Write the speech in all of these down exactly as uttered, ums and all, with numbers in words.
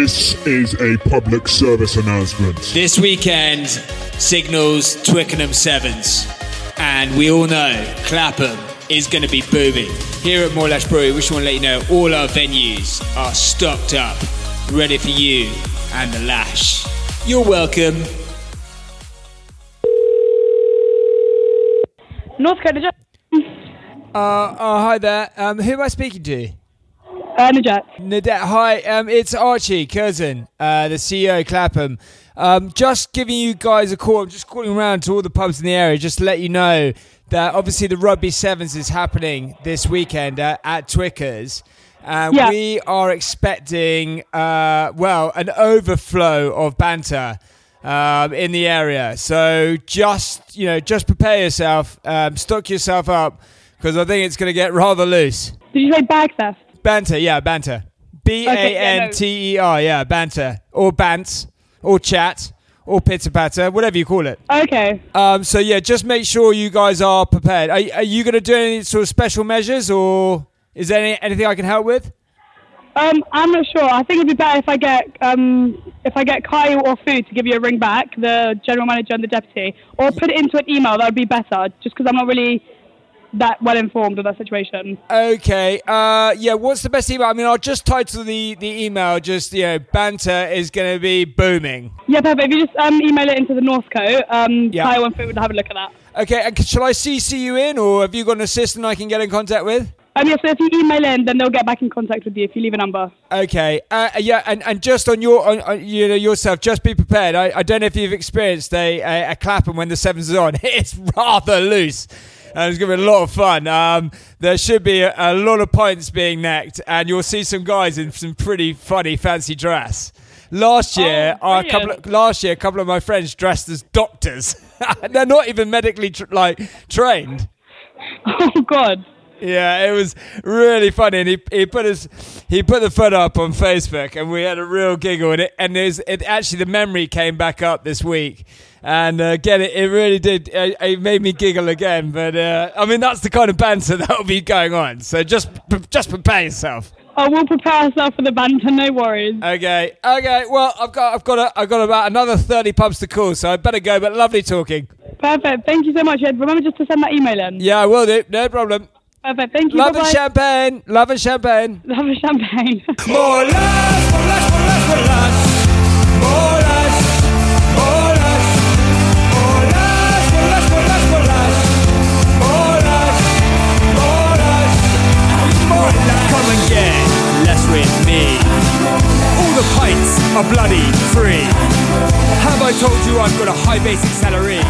This is a public service announcement. This weekend signals Twickenham Sevens, and we all know Clapham is going to be booming. Here at More Lash Brewery, we just want to let you know all our venues are stocked up, ready for you and the lash. You're welcome. North Carolina. Uh, oh, hi there. Um, who am I speaking to? Uh, Najat. Nadet. Hi, um, it's Archie Curzon, uh, the C E O of Clapham. Um, just giving you guys a call. I'm just calling around to all the pubs in the area just to let you know that obviously the Rugby Sevens is happening this weekend uh, at Twickers. And yeah. we are expecting, uh, well, an overflow of banter um, in the area. So just, you know, just prepare yourself, um, stock yourself up, because I think it's going to get rather loose. Did you say bag theft? Banter, yeah, banter. B A N T E R, yeah, banter. Or bants, or chat, or pitter-patter, whatever you call it. Okay. Um, so, yeah, just make sure you guys are prepared. Are, are you going to do any sort of special measures, or is there any, anything I can help with? Um, I'm not sure. I think it'd be better if I get um, if I get Kyle or Food to give you a ring back, the general manager and the deputy, or put it into an email. That would be better, just because I'm not really that well informed of that situation. Okay. Uh, yeah, what's the best email? I mean, I'll just title the, the email, just, you know, banter is going to be booming. Yeah, perfect. If you just um, email it into the Northcote, um, yeah. Kyle and Food would have a look at that. Okay, and shall I C C you in, or have you got an assistant I can get in contact with? Um, yeah, so if you email in, then they'll get back in contact with you if you leave a number. Okay. Uh, yeah, and, and just on your, on, on, you know, yourself, just be prepared. I, I don't know if you've experienced a, a, a Clapham when the Sevens is on. It's rather loose. And it's going to be a lot of fun. Um, there should be a, a lot of pints being necked, and you'll see some guys in some pretty funny, fancy dress. Last year, oh, a couple of, last year, a couple of my friends dressed as doctors. They're not even medically tr- like trained. Oh God. Yeah, it was really funny, and he he put his he put the photo up on Facebook, and we had a real giggle. And it and it, was, it actually the memory came back up this week, and uh, again it, it really did. It, it made me giggle again. But uh, I mean, that's the kind of banter that will be going on. So just just prepare yourself. Oh, we'll prepare ourselves for the banter. No worries. Okay, okay. Well, I've got I've got a, I've got about another thirty pubs to call, so I better go. But lovely talking. Perfect. Thank you so much, Ed. Remember just to send that email in. Yeah, I will do. No problem. Perfect, thank you. Love Bye-bye. and champagne. Love and champagne. Love and champagne. More lash, more lash, more lash, more lash. More lash, more lash. More lash, more lash, more lash, more lash. More lash, more lash. More lash. Come and get less with me. All the pints are bloody free. Have I told you I've got a high basic salary?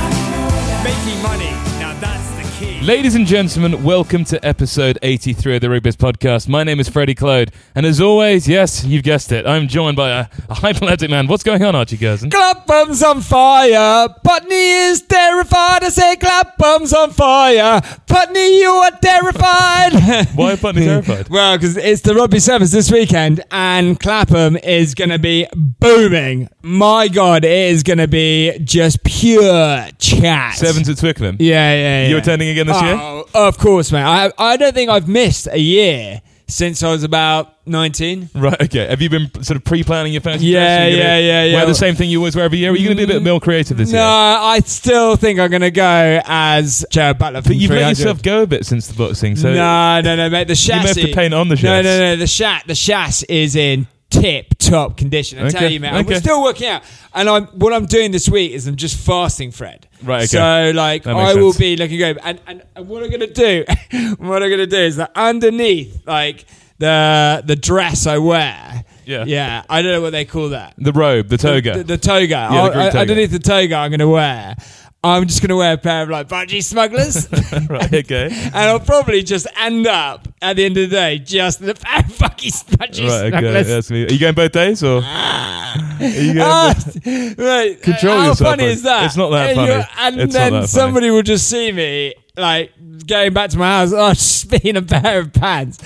Making money, now that's the key. Ladies and gentlemen, welcome to episode eighty-three of the Rugby's Podcast. My name is Freddie Clode, and as always, yes, you've guessed it, I'm joined by a, a hypoleptic man. What's going on, Archie Curzon? Clapham's on fire, Putney is terrified. I say Clapham's on fire, Putney, you are terrified. Why are Putney terrified? Well, because it's the Rugby Sevens this weekend, and Clapham is going to be booming. My God, it is going to be just pure chat. Sevens at Twickenham? Yeah, yeah, yeah. You attending again this oh, year? Of course, man. I I don't think I've missed a year since I was about nineteen. Right, okay. Have you been sort of pre-planning your fancy Yeah, dress? yeah, yeah, yeah. Wear the same thing you always wear every year? Are you going to be a bit more creative this no, year? No, I still think I'm going to go as Jared Butler from But you've three let hundred. yourself go a bit since the boxing, so... No, no, no, mate. The chassis... You may have to paint on the chassis. No, no, no. The chat, the chassis is in tip-top condition. I Okay, tell you, mate. okay. We're still working out. And I'm what I'm doing this week is I'm just fasting, Fred. Right, okay. So, like, That makes I will sense. be looking good. And, and, and what I'm going to do, what I'm going to do is that underneath, like, the the dress I wear... Yeah. Yeah, I don't know what they call that. The robe, the toga. The, the, the toga. Yeah, the I'll- Greek I- toga. Underneath the toga I'm going to wear, I'm just going to wear a pair of like budgie smugglers. Right, okay. And I'll probably just end up at the end of the day just the pair of fucking budgie Right, okay. smugglers. That's me. Are you going both days, or...? Are you going Ah, both- right. Control How yourself, funny mate. is that? It's not that And funny. you're- And It's not then that funny. somebody will just see me like going back to my house. Oh, just being a pair of pants.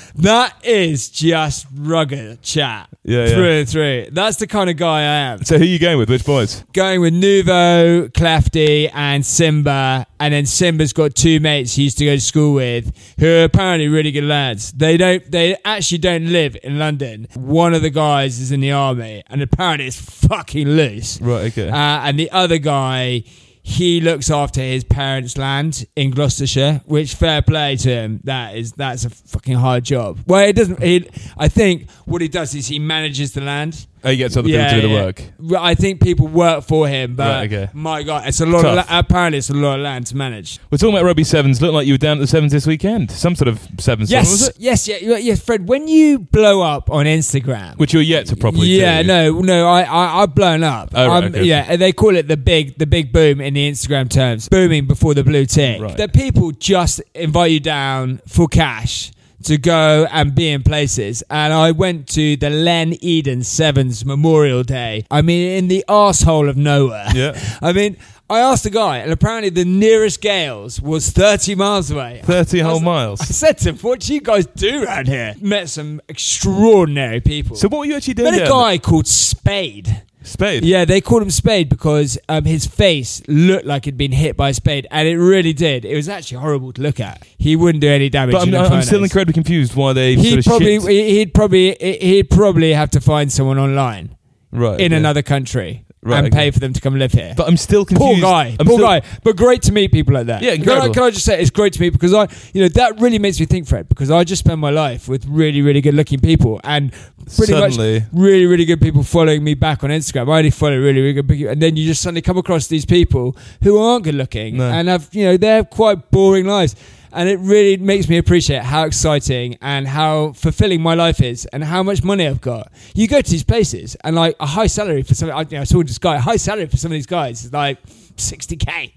That is just rugged chat. Yeah, through yeah. and through. That's the kind of guy I am. So who are you going with? Which boys? Going with Nuvo, Clefty, and Simba. And then Simba's got two mates he used to go to school with who are apparently really good lads. They don't. They actually don't live in London. One of the guys is in the army, and apparently it's fucking loose. Right, okay. Uh, and the other guy, he looks after his parents' land in Gloucestershire, which fair play to him. That is that's a fucking hard job. Well, it doesn't. He, I think what he does is he manages the land. Oh, he gets other people to do the yeah. work. Well, I think people work for him, but Right, okay. my God, it's a lot. Of Tough. la- apparently, it's a lot of land to manage. We're talking about rugby sevens. Looked like you were down at the sevens this weekend. Some sort of sevens. Yes, was it? yes, yeah, yeah, yes, Fred. When you blow up on Instagram, Which you're yet to properly yeah, do. no, no, I, I, I've blown up. Oh, right, Um, okay. Yeah, they call it the big, the big boom in the Instagram terms, booming before the blue tick. Right. That people just invite you down for cash to go and be in places. And I went to the Len Eden Sevens Memorial Day. I mean, in the arsehole of nowhere. Yeah. I mean, I asked a guy, and apparently the nearest Gales was thirty miles away. thirty I whole was- miles. I said to him, what do you guys do around here? Met some extraordinary people. So what were you actually doing Met a down guy called Spade. Spade? Yeah, they called him Spade because um, his face looked like it'd been hit by a spade, and it really did. It was actually horrible to look at. He wouldn't do any damage. But I'm, in the I'm photos. still incredibly confused why they He'd sort of probably, shit. he'd probably, he'd probably have to find someone online Right, in okay. another country Right, and okay. pay for them to come live here. But I'm still confused. Poor guy, I'm poor still- guy, but great to meet people like that. Yeah, Can I, incredible. can I just say it's great to meet because I, you know, that really makes me think, Fred, because I just spend my life with really, really good-looking people and pretty Suddenly. much really, really good people following me back on Instagram. I only follow really, really good people, and then you just suddenly come across these people who aren't good-looking No. and have, you know, they're quite boring lives. And it really makes me appreciate how exciting and how fulfilling my life is and how much money I've got. You go to these places and like a high salary for some, I, you know, I saw this guy, a high salary for some of these guys is like sixty K.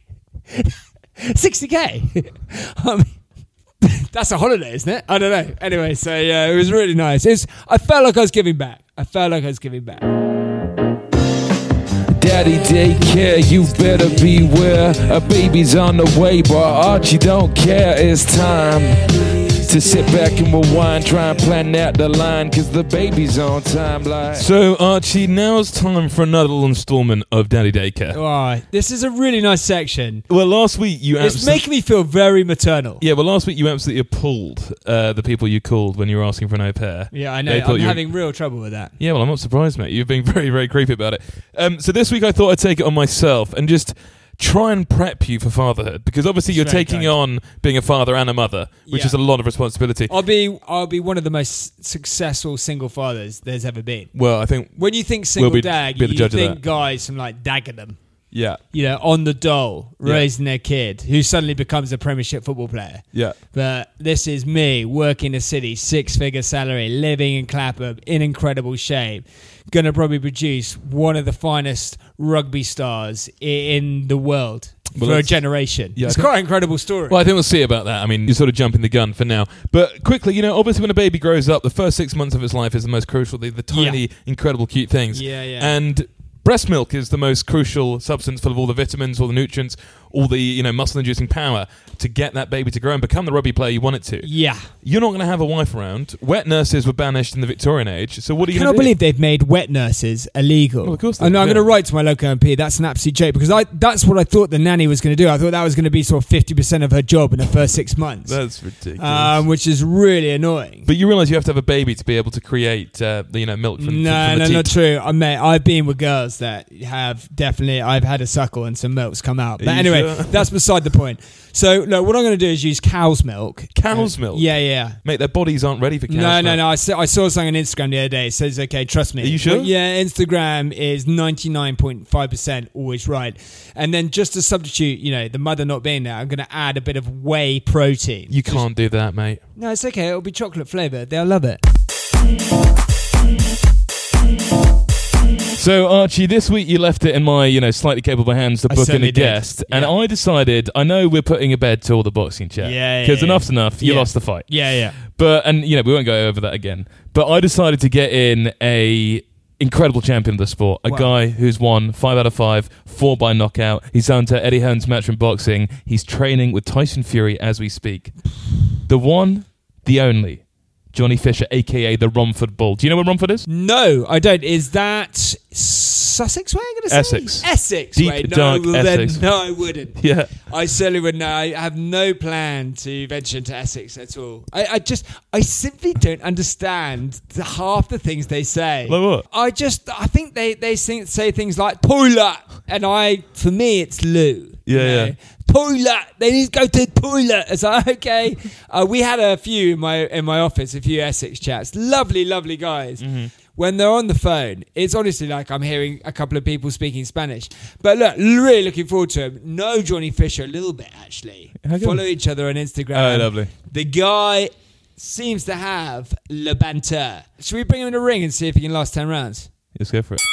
sixty K. I mean, that's a holiday, isn't it? I don't know. Anyway, so yeah, it was really nice. It was, I felt like I was giving back. I felt like I was giving back. Daddy daycare, you better beware. A baby's on the way, but Archie don't care. It's time to sit back and rewind, try and plan out the line, cause the baby's on time. Like, So, Archie, now's time for another instalment of Daddy Daycare. Oh, this is a really nice section. Well, last week you It's absolutely... making me feel very maternal. Yeah, well, last week you absolutely appalled uh, the people you called when you were asking for an au pair. Yeah, I They know. thought I'm you were- having real trouble with that. Yeah, well, I'm not surprised, mate. You've been very, very creepy about it. Um, so this week I thought I'd take it on myself and just try and prep you for fatherhood, because obviously you're It's very taking kind. on being a father and a mother, which Yeah. is a lot of responsibility. I'll be I'll be one of the most successful single fathers there's ever been. Well, I think, When you think single We'll be- dad, be the you judge of think that. guys from like Dagenham, yeah, you know, on the dole, Yeah. raising their kid, who suddenly becomes a Premiership football player. yeah. But this is me working a city, six-figure salary, living in Clapham, in incredible shape. Going to probably produce one of the finest rugby stars i- in the world Well, for a that's- generation. yeah, I it's think- quite an incredible story. Well, I think we'll see about that. I mean, you're sort of jumping the gun for now. But quickly, you know, obviously when a baby grows up, the first six months of its life is the most crucial. The, the tiny, Yeah. incredible, cute things. Yeah, yeah. And breast milk is the most crucial substance full of all the vitamins, all the nutrients, all the, you know, muscle-inducing power to get that baby to grow and become the rugby player you want it to. yeah. You're not going to have a wife around. Wet nurses were banished in the Victorian age. So what are you I going cannot to do? believe they've made wet nurses illegal. Well, of course they I know, I'm have, going to yeah. write to my local M P. That's an absolute joke because I that's what I thought the nanny was going to do. I thought that was going to be sort of fifty percent of her job in the first six months, That's ridiculous. um, which is really annoying. but you realise you have to have a baby to be able to create, uh, the, you know, milk from, no, from, from no, the not teat. true. I mean, I've been with girls that have definitely. I've had a suckle and some milk's come out. Are But you anyway, sure? that's beside the point. So, look, what I'm going to do is use cow's milk. Cow's Uh, milk? Yeah, yeah. Mate, their bodies aren't ready for cow's No, milk. no, no. I saw, I saw something on Instagram the other day. It says, okay, trust me. Are you sure? Well, yeah, Instagram is ninety-nine point five percent always right. And then just to substitute, you know, the mother not being there, I'm going to add a bit of whey protein. You can't do that, mate. No, it's okay. It'll be chocolate flavoured. They'll love it. So, Archie, this week you left it in my, you know, slightly capable hands to I book in certainly a did. guest. And Yeah. I decided, I know we're putting a bed to all the boxing chat. Yeah, yeah, Because yeah. enough's enough. You Yeah. lost the fight. Yeah, yeah. But, and, you know, we won't go over that again. But I decided to get in a incredible champion of the sport. A Wow. guy who's won five out of five, four by knockout. He's down to Eddie Hearn's Matchroom Boxing. He's training with Tyson Fury as we speak. The one, the only, Johnny Fisher, aka the Romford Bull. Do you know where Romford is? No, I don't. Is that Sussex way? I'm going to say Essex. Essex Deep, way. No, dark well, then, Essex. no, I wouldn't. Yeah. I certainly would not. I have no plan to venture into Essex at all. I, I just, I simply don't understand the, half the things they say. Like what? I just, I think they they sing, say things like toilet, and I, for me, it's loo. Yeah, you know? yeah. Toilet. They need to go to the toilet. It's like, okay. Uh, we had a few in my in my office, a few Essex chats. Lovely, lovely guys. Mm-hmm. When they're on the phone, it's honestly like I'm hearing a couple of people speaking Spanish. But look, really looking forward to him. Know Johnny Fisher a little bit, actually. How come? Follow each other on Instagram. Oh, lovely. The guy seems to have le banter. Should we bring him in a ring and see if he can last ten rounds? Let's go for it.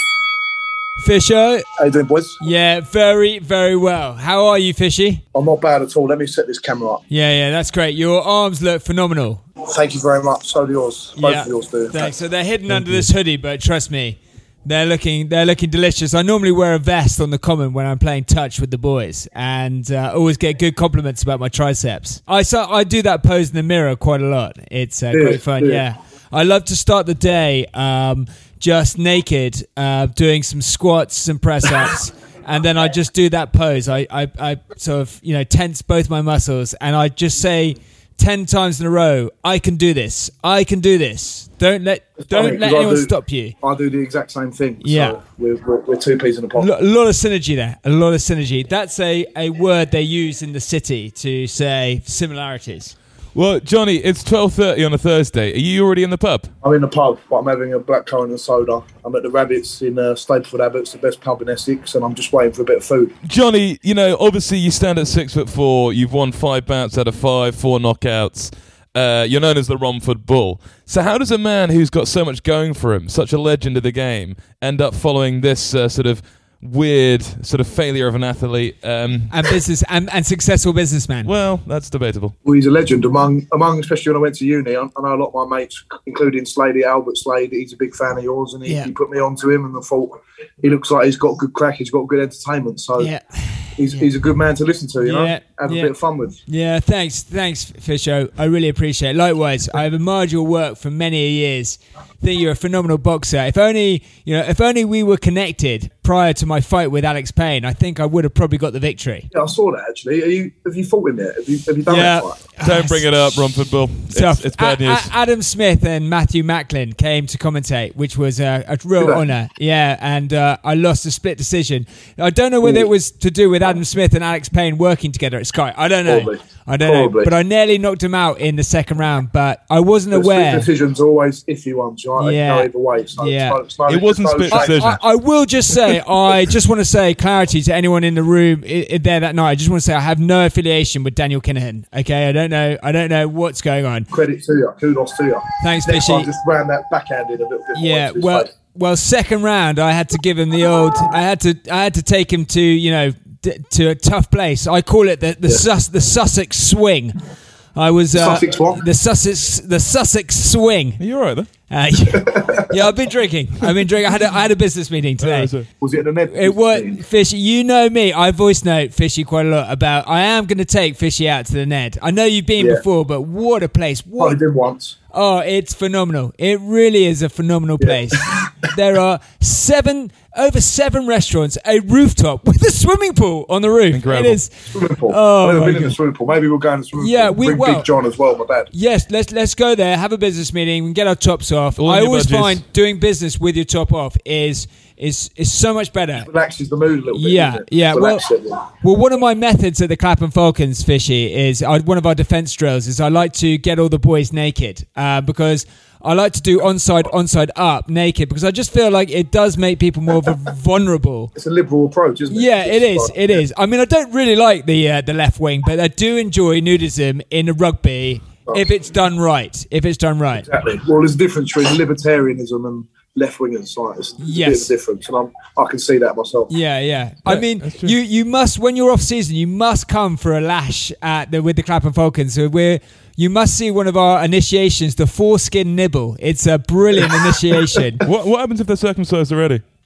Fisher? How you doing, boys? Yeah, very, very well. How are you, Fishy? I'm not bad at all. Let me set this camera up. Yeah, yeah, that's great. Your arms look phenomenal. Thank you very much. So do yours. Both yeah, of yours do. thanks. So they're hidden under this hoodie, but trust me, they're looking they're looking delicious. I normally wear a vest on the common when I'm playing touch with the boys, and uh, always get good compliments about my triceps. I so I do that pose in the mirror quite a lot. It's uh, Yeah, great fun. Yeah. yeah. I love to start the day um, just naked, uh, doing some squats, some press ups. And then I just do that pose. I, I, I sort of, you know, tense both my muscles, and I just say ten times in a row, I can do this. I can do this. Don't let don't funny, let 'cause I anyone do- stop you. I do the exact same thing. Yeah. So we're, we're, we're two peas in a pod. Lo- a lot of synergy there. A lot of synergy. That's a, a word they use in the city to say similarities. Well, Johnny, it's twelve thirty on a Thursday. Are you already in the pub? I'm in the pub, but I'm having a blackcurrant and soda. I'm at the Rabbits in uh, Stapleford Abbots, the best pub in Essex, and I'm just waiting for a bit of food. Johnny, you know, obviously you stand at six foot four. You've won five bouts out of five, four knockouts. Uh, you're known as the Romford Bull. So how does a man who's got so much going for him, such a legend of the game, end up following this uh, sort of weird sort of failure of an athlete? Um, And business and, and successful businessman. well, that's debatable. Well, he's a legend among, among especially when I went to uni. I, I know a lot of my mates, including Slade, Albert Slade. He's a big fan of yours, and he, Yeah. he put me onto him, and I thought he looks like he's got good crack. He's got good entertainment, so yeah. he's he's a good man to listen to. You know, Yeah, have a yeah. bit of fun with. Yeah, thanks, thanks, Fisho. I really appreciate it. Likewise, I've admired your work for many years. I think you're a phenomenal boxer. If only, you know, if only we were connected prior to my fight with Alex Payne, I think I would have probably got the victory. Yeah, I saw that actually. Are you, have you fought him yet? Have you, have you done Yeah. that fight? Don't bring it up, Romford Bull. Tough. It's, it's bad A- news. A- Adam Smith and Matthew Macklin came to commentate, which was a, a real Did they? honour. Yeah, and uh, I lost a split decision. I don't know whether it was to do with Adam Smith and Alex Payne working together at Sky. I don't know. Probably. I don't know. Probably. But I nearly knocked him out in the second round. But I wasn't The split aware. decisions are always iffy ones, right? Yeah. They go either way. So Yeah. it's no, it's no, It wasn't it's no split shame. decision. I, I will just say, I just want to say clarity to anyone in the room i- i- there that night. I just want to say I have no affiliation with Daniel Kinahan. Okay, I don't know. I don't know what's going on. Credit to you. Kudos to you. Thanks, Next Fishy. time, just ran that backhanded a little bit more. Yeah, into his well, face. well, second round, I had to give him the old. I had to, I had to take him to, you know, d- to a tough place. I call it the the, Yeah. Sus, the Sussex swing. I was uh, Sussex what? the Sussex the Sussex swing. Are you all right, though? Uh, yeah, yeah, I've been drinking. I've been drinking. I had a, I had a business meeting today. Oh, so- Was it the net? It was Fishy. You know me. I voice note Fishy quite a lot about. I am going to take Fishy out to the Ned. I know you've been Yeah. before, but what a place! I What? did once. Oh, it's phenomenal. It really is a phenomenal place. There are seven over seven restaurants, a rooftop with a swimming pool on the roof. Incredible. It is. Swimming pool. Oh, I've never my been in God. the swimming pool. Maybe we'll go in the swimming Yeah, pool. we Bring will. Big John as well, my dad. Yes, let's let's go there. Have a business meeting. We can get our tops off. All I your always budgies. find doing business with your top off is is is so much better. Relaxes the mood a little bit. Yeah, doesn't it? yeah. Well, Relax it, yeah. well, one of my methods at the Clapham Falcons, Fishy, is I, one of our defence drills is I like to get all the boys naked uh, because I like to do onside, onside up naked because I just feel like it does make people more vulnerable. It's a liberal approach, isn't it? Yeah, it is. It's It is. I mean, I don't really like the uh, the left wing, but I do enjoy nudism in the rugby if it's done right. If it's done right. Exactly. Well, there's a difference between libertarianism and left-wingers. Like, it's, it's Yes. a bit of a difference, and I'm, I can see that myself. Yeah, yeah. I mean, that's true. you you must when you're off season, you must come for a lash at the with the Clapham Falcons. So we're you must see one of our initiations, the foreskin nibble. It's a brilliant initiation. What, what happens if they're circumcised already?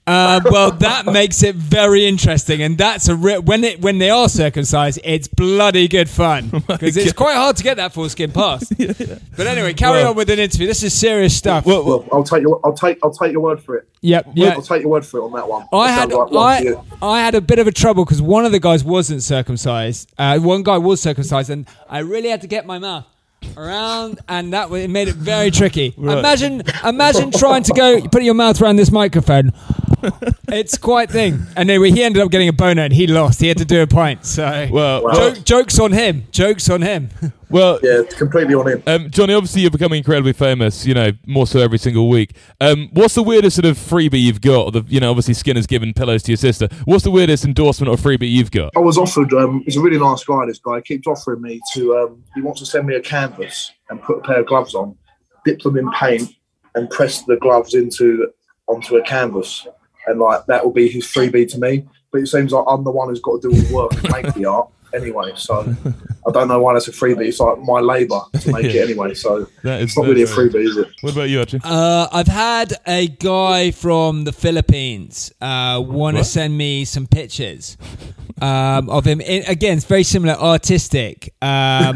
Uh, well, that makes it very interesting, and that's a re- when it when they are circumcised, it's bloody good fun because it's quite hard to get that foreskin past. yeah, yeah. But anyway, carry Well- on with an interview. This is serious stuff. Well, well, Well, I'll take your, I'll take, I'll take your word for it. yep, I'll yeah. take your word for it on that one. I That had sounds like one for I, you. I had a bit of a trouble because one of the guys wasn't circumcised. Uh, one guy was circumcised, and I really had to get my mouth around, and that wa- it made it very tricky. Right. Imagine, imagine trying to go put your mouth around this microphone. It's quite a thing. And anyway, he ended up getting a boner, and he lost. He had to do a pint. So well, Wow. Jo- joke, jokes on him. Jokes on him. well, Yeah, it's completely on him. Um, Johnny, obviously you're becoming incredibly famous, you know, more so every single week. Um, what's the weirdest sort of freebie you've got? Or the, you know, obviously Skinner's given pillows to your sister. What's the weirdest endorsement or freebie you've got? I was offered. Um, he's a really nice guy. This guy he keeps offering me to. Um, he wants to send me a canvas and put a pair of gloves on, dip them in paint, and press the gloves into onto a canvas, and like that will be his freebie to me. But it seems like I'm the one who's got to do all the work and make the art anyway. So I don't know why that's a freebie. It's like my labour to make it anyway. So That is it's not really a very- freebie, is it? What about you, Archie? Uh, I've had a guy from the Philippines uh, want to What? send me some pictures um, of him. In, again, it's very similar, artistic. Um,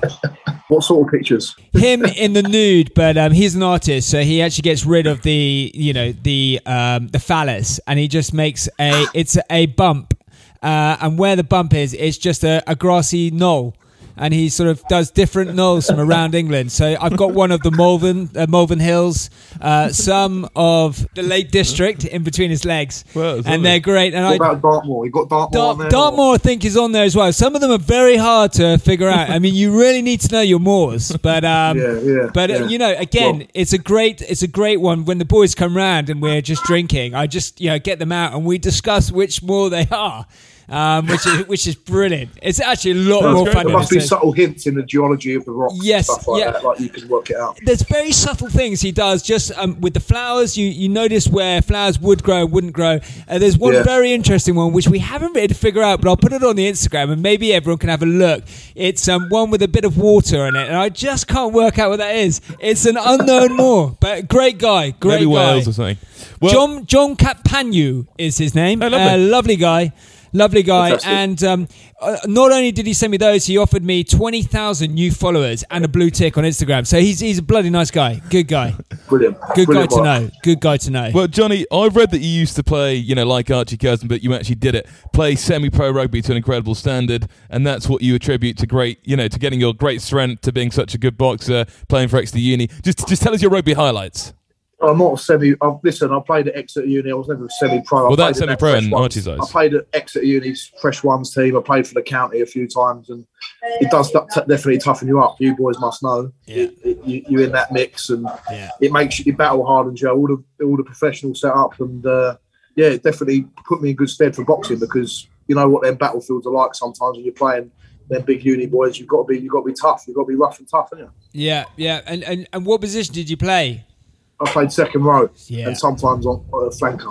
What sort of pictures? him in the nude, but um, he's an artist, so he actually gets rid of the, you know, the um, the phallus, and he just makes a it's a bump, uh, and where the bump is, it's just a, a grassy knoll. And he sort of does different knolls from around England. So I've got one of the Malvern, uh, Malvern Hills, uh, some of the Lake District in between his legs, Well, that's and lovely. they're great. And What I, about Dartmoor? You got Dartmoor on Dart, there? Dartmoor, I think, is on there as well. Some of them are very hard to figure out. I mean, you really need to know your moors, but um, Yeah, yeah, but uh, yeah. you know, again, Well- it's a great, it's a great one. When the boys come round and we're just drinking, I just you know get them out and we discuss which moor they are. Um, which is which is brilliant. It's actually a lot That's more great. fun. There than must it be says. subtle hints in the geology of the rock. Yes, and stuff like yeah. that. Like you can work it out. There's very subtle things he does just um, with the flowers. You you notice where flowers would grow, wouldn't grow. Uh, there's one Yeah. very interesting one which we haven't really figured out, but I'll put it on the Instagram and maybe everyone can have a look. It's um, one with a bit of water in it, and I just can't work out what that is. It's an unknown moor, but great guy, great Maybe guy. Wales or something. Well, John John Capanu is his name. Oh, lovely. Uh, lovely guy. Lovely guy. Fantastic. And um, uh, not only did he send me those, he offered me twenty thousand new followers and a blue tick on Instagram. So he's he's a bloody nice guy. Good guy. Brilliant. Good Brilliant guy to work. know. Good guy to know. Well, Johnny, I've read that you used to play, you know, like Archie Cousin, but you actually did it. Play semi-pro rugby to an incredible standard, and that's what you attribute to great, you know, to getting your great strength, to being such a good boxer, playing for Exeter Uni. Just, just tell us your rugby highlights. I'm not a semi. I've, listen, I played at Exeter Uni. I was never a semi-pro. I Well, played that's in that semi-pro Fresh in Ones. Archie's eyes. I played at Exeter Uni's Fresh Ones team. I played for the county a few times, and it does t- definitely toughen you up. You boys must know. Yeah. It, it, you, you're in that mix, and Yeah. it makes you, you battle hard and you all the all the professional setup, and uh, yeah, it definitely put me in good stead for boxing because you know what them battlefields are like. Sometimes when you're playing them big uni boys, you've got to be you've got to be tough. You've got to be rough and tough, haven't you? Yeah, yeah. And, and and what position did you play? I played second row Yeah. and sometimes on uh, flanker.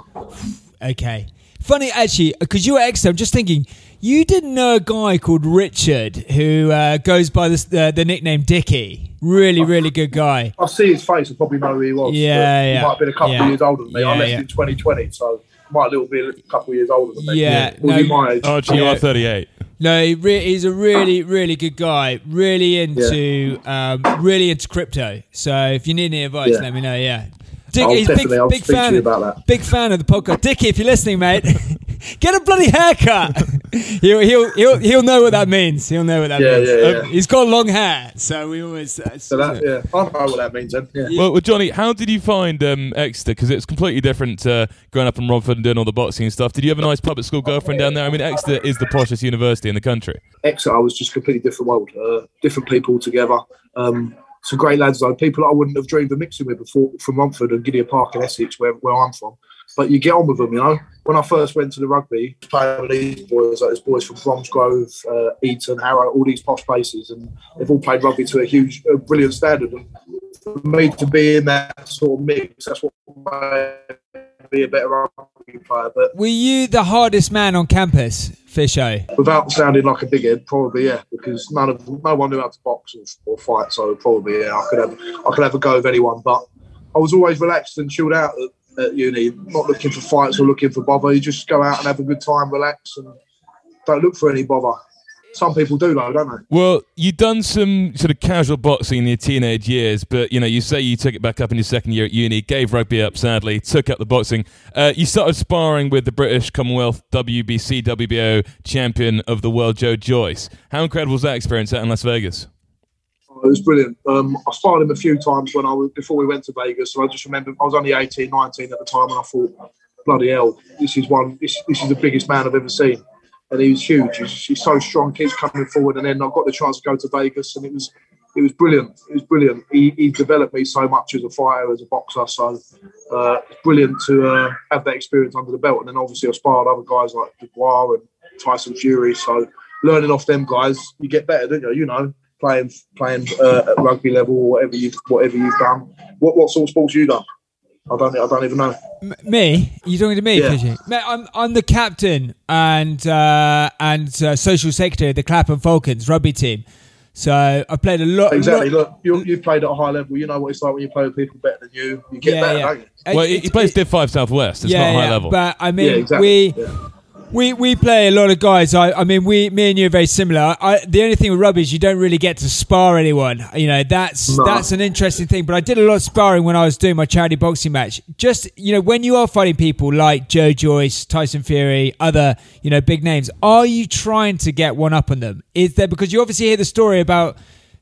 Okay. Funny, actually, because you were Exeter, I'm just thinking, you didn't know a guy called Richard who uh, goes by the, uh, the nickname Dickie. Really, really good guy. I see his face. I probably know who he was. Yeah, but yeah, He might have been a couple yeah. of years older than me. Yeah, I left yeah. in twenty twenty, so might a little be a couple of years older than me. Yeah, Was he no, my age? Archie, you Yeah. are thirty-eight. No, he re- he's a really, really good guy. Really into, um, really into crypto. So if you need any advice, Yeah. let me know. Yeah, Dick, I'll he's big, definitely I'll big speak fan. to you about that. Big fan of the podcast, Dickie. If you're listening, mate, get a bloody haircut. he'll he'll he'll he'll know what that means. He'll know what that Yeah, means. yeah, yeah. Um, he's got long hair, so we always. Uh, So that, yeah, I know what that means then. Yeah. Well, well, Johnny, how did you find um, Exeter? Because it's completely different to growing up in Romford and doing all the boxing and stuff. Did you have a nice public school girlfriend down there? I mean, Exeter is the poshest university in the country. Exeter was just a completely different world. Uh, different people together. Um, some great lads, though. People that I wouldn't have dreamed of mixing with before from Romford and Gideon Park in Essex, where, where I'm from. But you get on with them, you know. When I first went to the rugby, playing with these boys, like there's boys from Bromsgrove, uh, Eton, Harrow, all these posh places, and they've all played rugby to a huge, a brilliant standard. And for me to be in that sort of mix, that's what made me a better rugby player. But Were you the hardest man on campus, Fisho? without sounding like a bighead, probably yeah, because none of no one knew how to box or, or fight, so probably yeah, I could have I could have a go with anyone. But I was always relaxed and chilled out at, at uni, not looking for fights or looking for bother. You just go out and have a good time, relax, and don't look for any bother. Some people do though, don't they? Well, you've done some sort of casual boxing in your teenage years, but you know, you say you took it back up in your second year at uni, gave rugby up sadly, took up the boxing. Uh, you started sparring with the British Commonwealth W B C W B O champion of the world, Joe Joyce. How incredible was that experience out in Las Vegas? Oh, it was brilliant. Um, I sparred him a few times when I was before we went to Vegas, so I just remember I was only eighteen, nineteen at the time, and I thought, bloody hell, this is one. This, this is the biggest man I've ever seen. And he was huge. He's, he's so strong, keeps coming forward. And then I got the chance to go to Vegas, and it was it was brilliant. It was brilliant. He, he developed me so much as a fighter, as a boxer. So uh, it's brilliant to uh, have that experience under the belt. And then obviously I sparred other guys like Dubois and Tyson Fury. So learning off them guys, you get better, don't you? You know, playing playing uh, at rugby level or whatever you've whatever you've done. What what sort of sports have you done? I don't. I don't even know. M- me? You're talking to me, Yeah. Fishy? Mate, I'm I'm the captain and uh, and uh, social secretary of the Clapham Falcons rugby team. So I played a lot. Exactly. lot- Look, you you've played at a high level. You know what it's like when you play with people better than you. You get Yeah, better, yeah. don't you? Uh, Well, he, he it's- plays it- Div five Southwest. It's yeah, not high yeah, level. But I mean, Yeah, exactly. we. Yeah. We we play a lot of guys. I, I mean, we me and you are very similar. I, the only thing with rugby is you don't really get to spar anyone. You know, that's No. that's an interesting thing. But I did a lot of sparring when I was doing my charity boxing match. Just, you know, when you are fighting people like Joe Joyce, Tyson Fury, other, you know, big names, are you trying to get one up on them? Is there, because you obviously hear the story about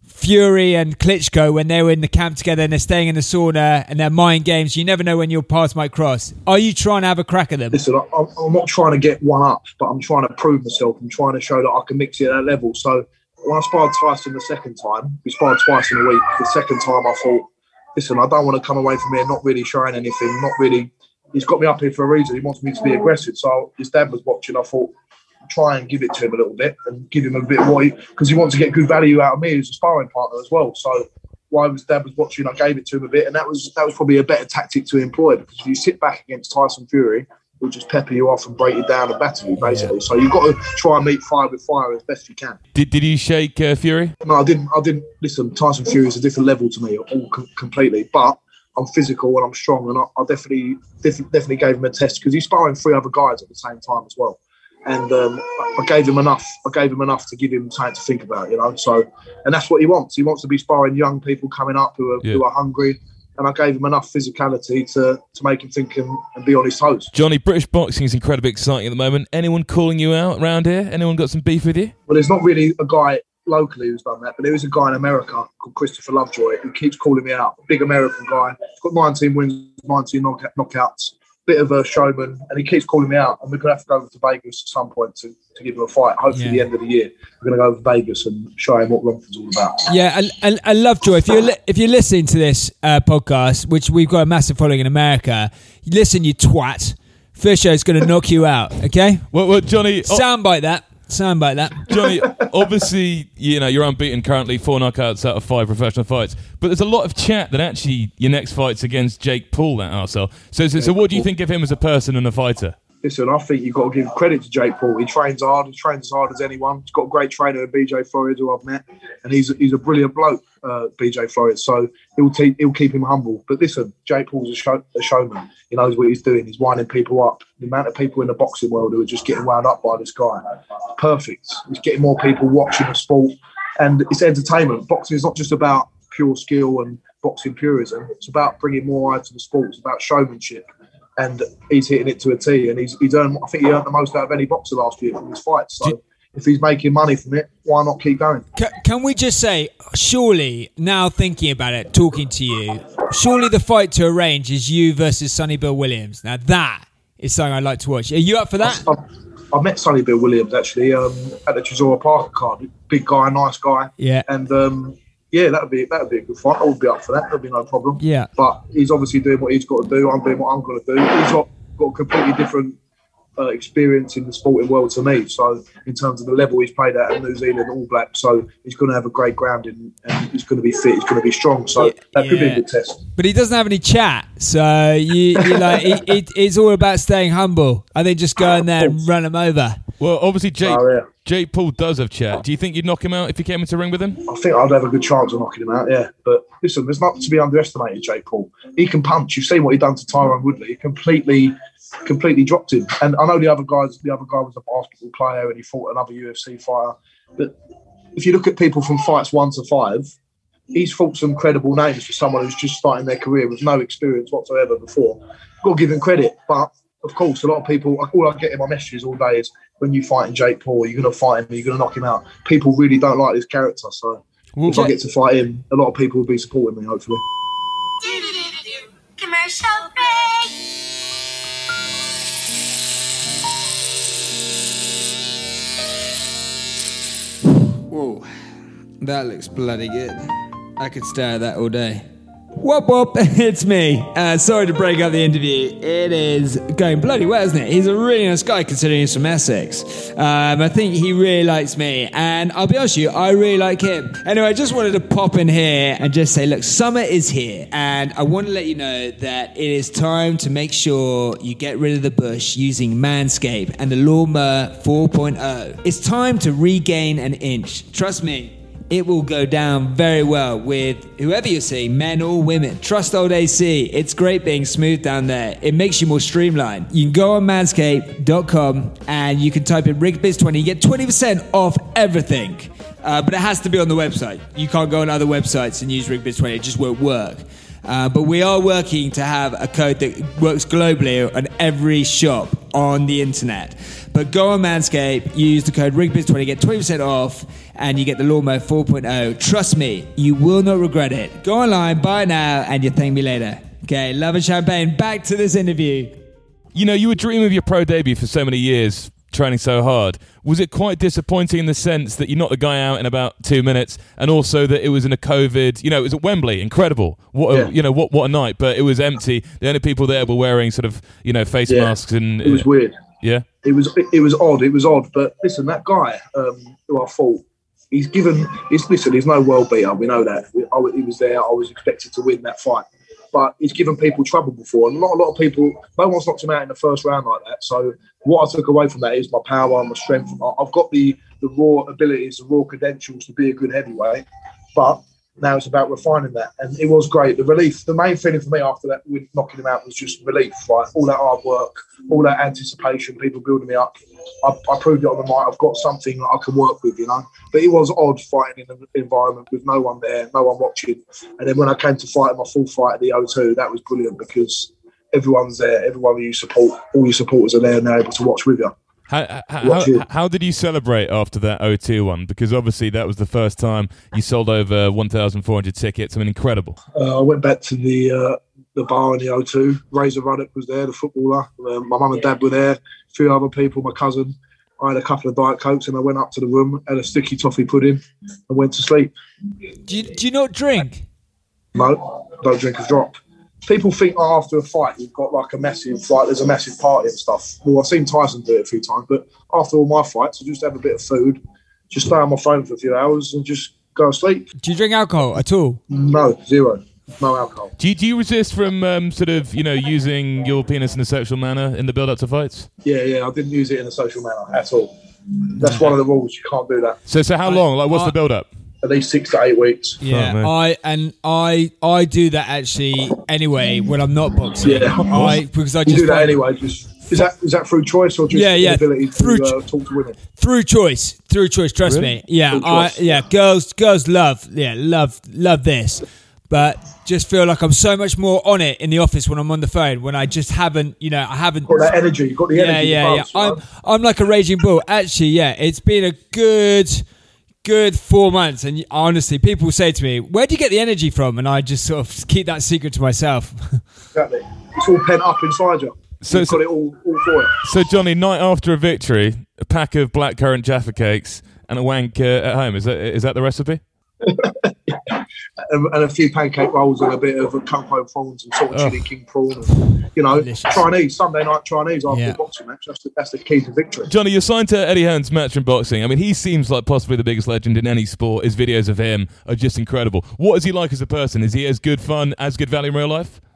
Fury and Klitschko when they were in the camp together and they're staying in the sauna and they're mind games. You never know when your paths might cross. Are you trying to have a crack at them? Listen, I, I'm I'm not trying to get one up, but I'm trying to prove myself. I'm trying to show that I can mix it at that level. So when I sparred Tyson the second time, we sparred twice in a week. The second time I thought, listen, I don't want to come away from here not really showing anything, not really. He's got me up here for a reason. He wants me to be aggressive. So his dad was watching. I thought, try and give it to him a little bit and give him a bit more, because he wants to get good value out of me as a sparring partner as well. So while his dad was watching, I gave it to him a bit, and that was that was probably a better tactic to employ, because if you sit back against Tyson Fury, he'll just pepper you off and break you down and batter you, basically. So you've got to try and meet fire with fire as best you can. Did Did you shake uh, Fury? No, I didn't. I didn't listen. Tyson Fury is a different level to me, all com- completely. But I'm physical and I'm strong, and I, I definitely, definitely, definitely gave him a test, because he's sparring three other guys at the same time as well. And um, I gave him enough. I gave him enough to give him time to think about, you know. So, and that's what he wants. He wants to be sparring young people coming up who are Yeah. who are hungry. And I gave him enough physicality to, to make him think and, and be on his toes. Johnny, British boxing is incredibly exciting at the moment. Anyone calling you out around here? Anyone got some beef with you? Well, there's not really a guy locally who's done that, but there is a guy in America called Christopher Lovejoy who keeps calling me out. A big American guy. He's got nineteen wins, nineteen knock- knockouts. Bit of a showman, and he keeps calling me out, and we're going to have to go over to Vegas at some point to, to give him a fight. Hopefully Yeah. the end of the year we're going to go over to Vegas and show him what Romford's all about. Yeah, and, and, and Lovejoy, if you're li- if you're listening to this uh, podcast, which we've got a massive following in America, listen, you twat. Fisher's going to knock you out. Okay, Well, well Johnny, oh, soundbite that. Soundbite that. Johnny, obviously, you know, you're unbeaten currently, four knockouts out of five professional fights. But there's a lot of chat that actually your next fight's against Jake Paul, that arsehole. So, so, so what do you think of him as a person and a fighter? Listen, I think you've got to give credit to Jake Paul. He trains hard. He trains as hard as anyone. He's got a great trainer in B J Flores, who I've met, and he's he's a brilliant bloke, uh, B J Flores. So he'll te- he'll keep him humble. But listen, Jake Paul's a, show- a showman. He knows what he's doing. He's winding people up. The amount of people in the boxing world who are just getting wound up by this guy, perfect. He's getting more people watching the sport, and it's entertainment. Boxing is not just about pure skill and boxing purism. It's about bringing more eyes to the sport. It's about showmanship. And he's hitting it to a T, and he's he's earned. I think he earned the most out of any boxer last year from his fights. So if he's making money from it, why not keep going? Can, can we just say, surely, now thinking about it, talking to you, surely the fight to arrange is you versus Sonny Bill Williams. Now that is something I'd like to watch. Are you up for that? I, I met Sonny Bill Williams actually um, at the Chisora Parker card. Big guy, nice guy. Yeah. And um, yeah, that would be that would be a good fight. I would be up for that. There'd be no problem. Yeah. But he's obviously doing what he's got to do. I'm doing what I'm going to do. He's got, got a completely different uh, experience in the sporting world to me. So in terms of the level he's played at at New Zealand All Black, so he's going to have a great grounding, and he's going to be fit. He's going to be strong. So that could be Yeah. a good test. But he doesn't have any chat, so you, you like it, it, it's all about staying humble. I think just go in there and run him over. Well, obviously, Jake, Oh, yeah. Jake Paul does have chat. Do you think you'd knock him out if you came into the ring with him? I think I'd have a good chance of knocking him out, yeah. But listen, there's not to be underestimated, Jake Paul. He can punch. You've seen what he done to Tyron Woodley. He completely, completely dropped him. And I know the other guys, the other guy was a basketball player and he fought another U F C fighter. But if you look at people from fights one to five, he's fought some credible names for someone who's just starting their career with no experience whatsoever before. Got to give him credit. But, of course, a lot of people, all I get in my messages all day is, when you fighting Jake Paul, you're going to fight him, you're going to knock him out. People really don't like his character. So Well, if I get to fight him, a lot of people will be supporting me, hopefully. Commercial break. Whoa, that looks bloody good. I could stare at that all day. Whoop whoop, it's me. Uh, sorry to break up the interview. It is going bloody well, isn't it? He's a really nice guy considering he's from Essex. Um, I think he really likes me, and I'll be honest with you, I really like him. Anyway, I just wanted to pop in here and just say, look, summer is here, and I want to let you know that it is time to make sure you get rid of the bush using Manscaped and the Lawnmower four point oh. It's time to regain an inch. Trust me. It will go down very well with whoever you see, men or women. Trust old A C. It's great being smooth down there. It makes you more streamlined. You can go on manscaped dot com and you can type in rigbiz twenty. You get twenty percent off everything. Uh, but it has to be on the website. You can't go on other websites and use rigbiz twenty. It just won't work. Uh, but we are working to have a code that works globally on every shop on the internet. But go on Manscaped, use the code rigbiz twenty, get twenty percent off, and you get the Lawnmower four point oh. Trust me, you will not regret it. Go online, buy it now, and you thank me later. Okay, love and champagne. Back to this interview. You know, you were dreaming of your pro debut for so many years, training so hard. Was it quite disappointing in the sense that you knocked the guy out in about two minutes, and also that it was in a COVID? You know, it was at Wembley, incredible. What a, Yeah. you know, what what a night. But it was empty. The only people there were wearing sort of, you know, face Yeah. masks and It was weird. yeah. It was it was odd. It was odd. But listen, that guy um, who I fought, he's given. He's listen. He's no world beater. We know that. We, I, he was there. I was expected to win that fight, but he's given people trouble before, and not a lot of people. No one's knocked him out in the first round like that. So what I took away from that is my power and my strength. I- I've got the the raw abilities, the raw credentials to be a good heavyweight, but now it's about refining that. And it was great. The relief, the main feeling for me after that, with knocking him out, was just relief. Right, all that hard work, all that anticipation, people building me up. I, I proved it on the night. I've got something that I can work with, you know. But it was odd fighting in an environment with no one there, no one watching. And then when I came to fight my full fight at the O two, that was brilliant because everyone's there. Everyone you support, all your supporters are there and they're able to watch with you. How, how, Watch how, it. how did you celebrate after that O two one? Because obviously that was the first time you sold over one thousand four hundred tickets. I mean, incredible. Uh, I went back to the uh, the bar in the O two. Razor Ruddock was there, the footballer. Um, my mum and dad were there. A few other people, my cousin. I had a couple of Diet Cokes and I went up to the room, had a sticky toffee pudding and went to sleep. Do you, do you not drink? No, don't drink a drop. People think oh, after a fight you've got like a massive, like there's a massive party and stuff. Well, I've seen Tyson do it a few times, but after all my fights, I just have a bit of food, just stay on my phone for a few hours and just go to sleep. Do you drink alcohol at all? No, zero. No alcohol. Do you, do you resist from um, sort of, you know, using your penis in a sexual manner in the build-up to fights? Yeah, yeah, I didn't use it in a social manner at all. That's one of the rules. You can't do that. So, so how long? Like, what's I- the build-up? At least six to eight weeks. Yeah, man. I and I I do that actually anyway when I'm not boxing. Yeah. I because I You just do that find- anyway. Just is that is that through choice or just Yeah, yeah, ability to through uh, talk to women? through choice, through choice. Trust Really? me. Yeah, Through I choice. yeah, girls girls love yeah love love this, but just feel like I'm so much more on it in the office when I'm on the phone when I just haven't you know I haven't. Got that energy. You've got the Yeah, energy. yeah, to yeah. bounce, I'm right? I'm like a raging bull. Actually, yeah, it's been a good. Good four months, and honestly, people say to me, "Where do you get the energy from?" And I just sort of keep that secret to myself. Exactly. It's all pent up inside you. So- You've got it all, all for you. So, Johnny, night after a victory, a pack of blackcurrant Jaffa cakes and a wank uh, at home. Is that is that the recipe? And, and a few pancake rolls and a bit of kung pao prawns and sort of Oh. chili king prawn. And, you know, Delicious. Chinese, Sunday night Chinese after Yeah. a boxing match. That's the, that's the key to victory. Johnny, you're signed to Eddie Hearn's Matchroom Boxing. I mean, he seems like possibly the biggest legend in any sport. His videos of him are just incredible. What is he like as a person? Is he as good fun, as good value in real life?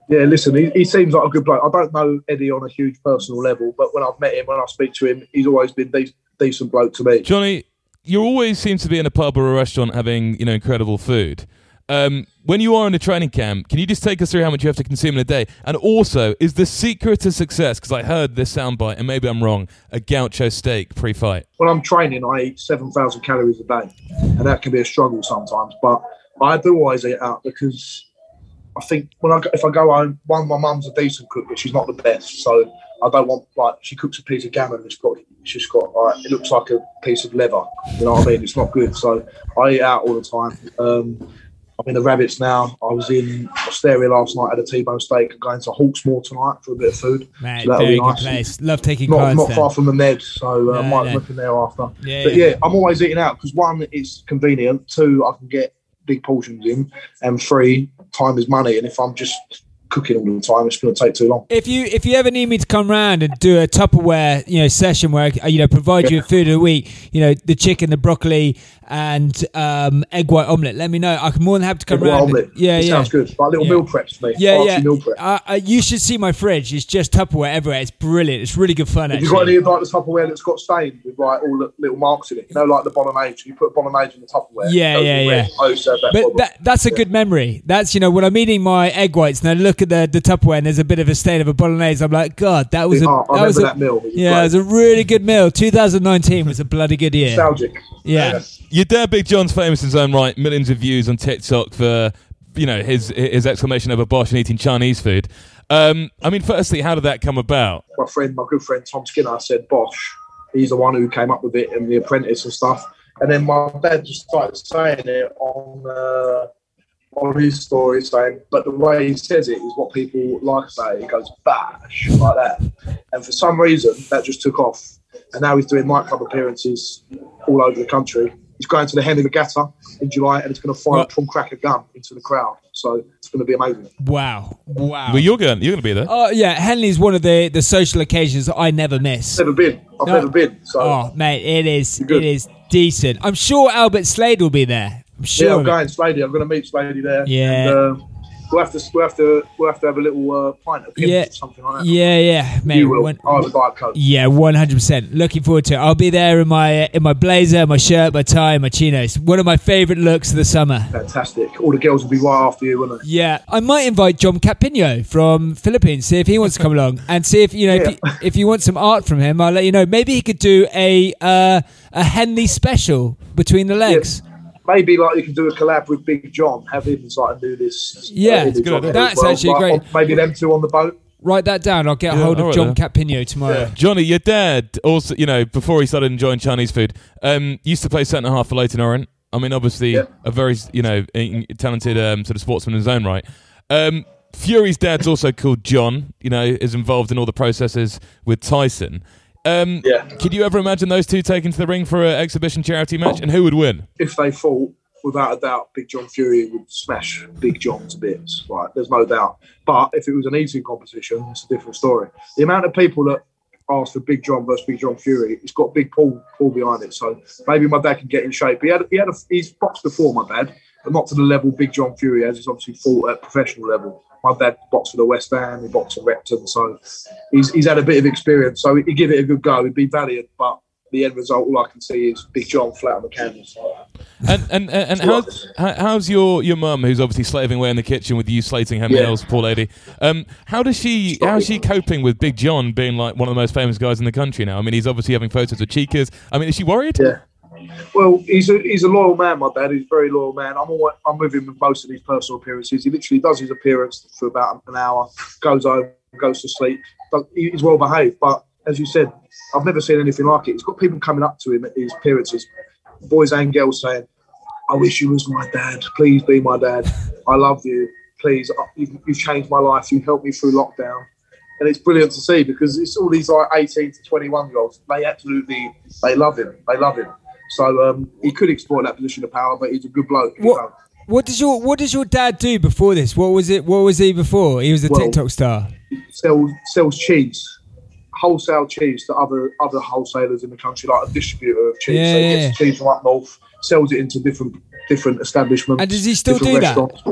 Yeah, listen, he, he seems like a good bloke. I don't know Eddie on a huge personal level, but when I've met him, when I speak to him, he's always been de- decent bloke to me. Johnny, you always seem to be in a pub or a restaurant having, you know, incredible food. Um, when you are in a training camp, can you just take us through how much you have to consume in a day? And also, is the secret to success, because I heard this soundbite, and maybe I'm wrong, a gaucho steak pre-fight? When I'm training, I eat seven thousand calories a day, and that can be a struggle sometimes. But I do always eat out because I think when I go, if I go home, one, my mum's a decent cook, but she's not the best. So I don't want, like, she cooks a piece of gammon, it's got, it's just got, like, it looks like a piece of leather. You know what I mean? It's not good. So I eat out all the time. Um, I'm in the Rabbits now. I was in Osteria last night, had a T-bone steak. I'm going to Hawksmoor tonight for a bit of food. Man, so that'll very be nice. good place. Love taking Not, cards not there. far from the Ned, so uh, I No, might no. look in there after. Yeah, but yeah. yeah, I'm always eating out because one, it's convenient. Two, I can get big portions in. And three, time is money. And if I'm just cooking all the time, it's going to take too long. If you if you ever need me to come round and do a Tupperware, you know, session where I, you know, provide you with food of the week, you know, the chicken, the broccoli, and um, egg white omelette, let me know. I'm more than happy to come Egg white round. omelette. Yeah, It yeah. sounds good. Like little Yeah. meal preps for me. Yeah, Fancy yeah. Meal prep. Uh, uh, you should see my fridge. It's just Tupperware everywhere. It's brilliant. It's really good fun, Have actually. you got any of like the Tupperware that's got stained with like all the little marks in it? You know, like the bolognese. You put a bolognese in the Tupperware. Yeah, it goes yeah, all yeah. red. I used to have that But problem. that, that's a Yeah. good memory. That's, you know, when I'm eating my egg whites and I look at the, the Tupperware and there's a bit of a stain of a bolognese, I'm like, God, that was a, Oh, I that was remember a that meal. It was yeah, great. it was a really good meal. twenty nineteen was a bloody good year. Nostalgic. Yeah. Your dad, Big John's famous in his own right. Millions of views on TikTok for, you know, his his exclamation over Bosch and eating Chinese food. Um, I mean, firstly, how did that come about? My friend, my good friend Tom Skinner said Bosch. He's the one who came up with it and The Apprentice and stuff. And then my dad just started saying it on uh, on his story, saying, but the way he says it is what people like about it. He goes, bash, like that. And for some reason, that just took off. And now he's doing nightclub appearances all over the country. He's going to the Henley Regatta in July and he's going to fire What? a Tom Cracker gun into the crowd. So it's going to be amazing. Wow. Wow. Well, you're going. You're going to be there. Oh, yeah. Henley's one of the, the social occasions that I never miss. Never been. I've No. never been. So Oh, mate, it is You're good. it is decent. I'm sure Albert Slade will be there. I'm sure. yeah, I'm of it. going Slady. I'm going to meet Slady there. Yeah. And, uh, we'll have to we'll have to we'll have to have a little uh, pint of Pimm's Yeah. or something like that. Yeah, yeah, mate. You will. when- I have a Diet Coke. Yeah, one hundred percent. Looking forward to it. I'll be there in my uh, in my blazer, my shirt, my tie, my chinos. One of my favourite looks of the summer. Fantastic. All the girls will be right after you, won't they? Yeah, I might invite John Capino from Philippines, see if he wants to come along, and see if you know if, Yeah. you, if you want some art from him. I'll let you know. Maybe he could do a uh, a Henley special between the legs. Maybe like you can do a collab with Big John, have him like do this. Yeah, uh, it's a good on idea. there as That's actually Like, great. on- Maybe them two on the boat. Write that down. I'll get a Yeah, hold all of right John then. Capino tomorrow. Yeah. Johnny, your dad also, you know, before he started enjoying Chinese food, um, used to play centre half for Leyton Orient. I mean, obviously, Yeah. a very, you know, in- talented um, sort of sportsman in his own right. Um, Fury's dad's also called John, you know, is involved in all the processes with Tyson. Um, Yeah. Could you ever imagine those two taking to the ring for an exhibition charity match? And who would win? If they fought, without a doubt, Big John Fury would smash Big John to bits. Right, there's no doubt. But if it was an eating competition, it's a different story. The amount of people that asked for Big John versus Big John Fury, it's got big pull pull behind it. So maybe my dad can get in shape. He had he had a, he's boxed before, my dad, but not to the level Big John Fury has. He's obviously fought at professional level. My dad boxed for the West Ham, he boxed at Repton, so he's he's had a bit of experience. So he'd give it a good go. He'd be valiant, but the end result, all I can see is Big John flat on the canvas. And and and, and how's, how- how's your your mum, who's obviously slaving away in the kitchen with you slating her Yeah. nails, poor lady? Um, how does she? How's she coping with Big John being like one of the most famous guys in the country now? I mean, he's obviously having photos with Chicas. I mean, is she worried? Yeah. Well, he's a he's a loyal man, my dad. He's a very loyal man. I'm always, I'm with him with most of his personal appearances. He literally does his appearance for about an hour, goes home, goes to sleep. But he's well behaved. But as you said, I've never seen anything like it. He's got people coming up to him at his appearances, boys and girls, saying, "I wish you was my dad. Please be my dad. I love you. Please, you've, you've changed my life. You helped me through lockdown." And it's brilliant to see because it's all these like eighteen to twenty-one year olds. They absolutely, they love him. They love him. So um, he could exploit that position of power, but he's a good bloke. you What know. what does your what does your dad do before this? What was it? What was he before? He was a Well, TikTok star. Sells sells cheese, wholesale cheese to other other wholesalers in the country, like a distributor of cheese. Yeah, so he yeah, gets cheese from up north, sells it into different different establishments. And does he still different do that? restaurants.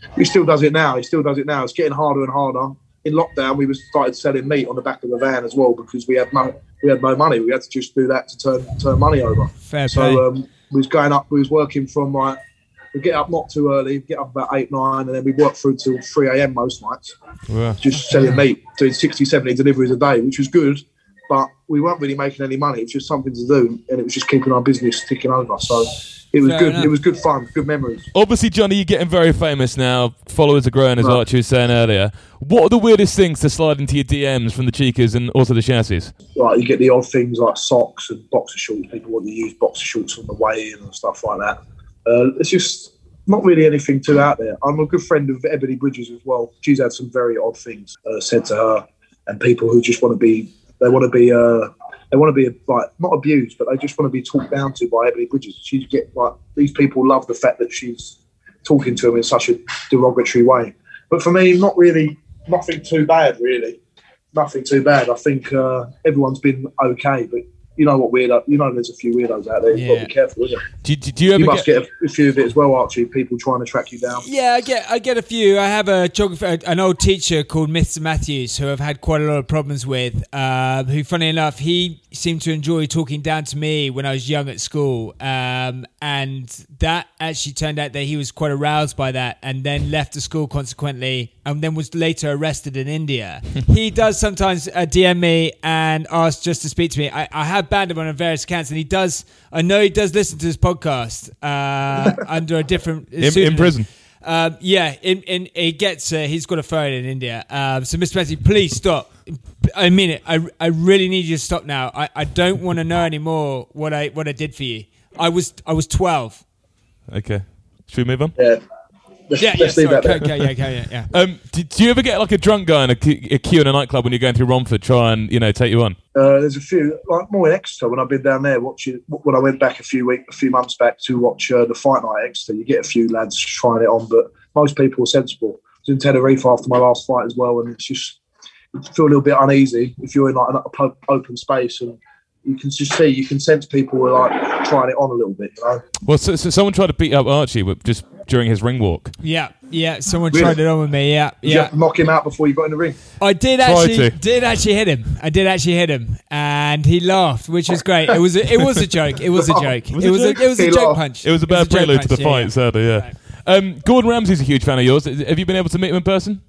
he still does it now. He still does it now. It's getting harder and harder. In lockdown, we was started selling meat on the back of a van as well because we had no we had no money. We had to just do that to turn turn money over. Fair play. So um, we was going up. We was working from like we get up not too early, get up about eight nine, and then we work through till three a.m. most nights, Yeah. just selling meat, doing sixty, seventy deliveries a day, which was good. But we weren't really making any money. It was just something to do, and it was just keeping our business ticking over. So it was Fair good. enough. It was good fun, good memories. Obviously, Johnny, you're getting very famous now. Followers are growing, as Right. Archie was saying earlier. What are the weirdest things to slide into your D Ms from the Chicas and also the Chassis? Like you get the odd things like socks and boxer shorts. People want to use boxer shorts on the way in and stuff like that. Uh, it's just not really anything too out there. I'm a good friend of Ebony Bridges as well. She's had some very odd things uh, said to her, and people who just want to be, they want to be, uh, they want to be like not abused, but they just want to be talked down to by Ebony Bridges. She's get like these people love the fact that she's talking to them in such a derogatory way. But for me, not really, nothing too bad really. Nothing too bad. I think uh, everyone's been okay, but you know what weirdo, you know there's a few weirdos out there. You've got to Yeah. be careful, isn't it? Do, do, do you ever You must get... get a, a few of it as well, Archie. People trying to track you down. Yeah, I get I get a few. I have a geographer, an old teacher called Mister Matthews, who I've had quite a lot of problems with. Uh, who, funny enough, he seemed to enjoy talking down to me when I was young at school, um, and that actually turned out that he was quite aroused by that, and then left the school consequently, and then was later arrested in India. He does sometimes uh, D M me and ask just to speak to me. I, I have banned him on various accounts, and he does. I know he does listen to this podcast uh, under a different In, in pseudonym. prison? Um, yeah, in, in he gets uh, he's got a phone in India. Um, so Mister Matthew, please stop. I mean it. I, I really need you to stop now. I, I don't want to know anymore what I what I did for you. I was I was twelve. Okay. Should we move on? Yeah. Let's, Yeah, yeah, let's leave sorry. that there. Okay, yeah, okay, yeah, yeah. Um, do, do you ever get like a drunk guy in a, queue- a queue in a nightclub when you're going through Romford try and, you know, take you on? Uh, there's a few, like more in Exeter when I've been down there watching. When I went back a few week, a few months back to watch uh, the fight night at Exeter, you get a few lads trying it on, but most people are sensible. I was in Tenerife after my last fight as well, and it's just you feel a little bit uneasy if you're in like an op- open space, and you can just see, you can sense people are like trying it on a little bit, you know. Well, so, so someone tried to beat up Archie with, just during his ring walk. Yeah, yeah. Someone Really? tried it on with me. Yeah, Did you yeah. have to knock him out before you got in the ring? I did Try actually to. did actually hit him. I did actually hit him, and he laughed, which was great. It was a, it was a joke. It was a joke. Was it it was joke? a, it was a He joke laughed. punch. It was a bad joke prelude to punch, the yeah, fight, yeah. sadly, yeah. Right. Um, Gordon Ramsay's a huge fan of yours. Have you been able to meet him in person?